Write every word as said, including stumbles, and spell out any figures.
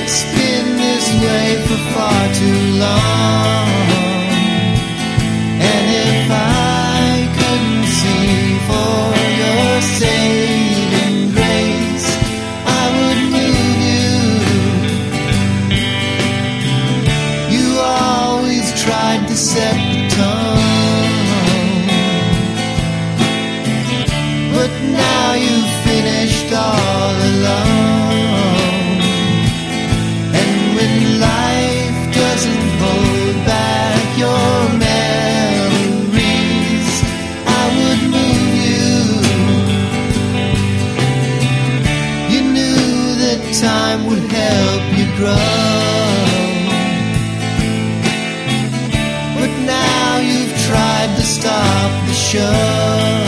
It's been this way for far too long. And if I couldn't see for your saving grace, I would move you. You always tried to set the tone, but now you've finished all alone. And when life doesn't hold back your memories, I would move you. You knew that time would help you grow, but now you've tried to stop the show.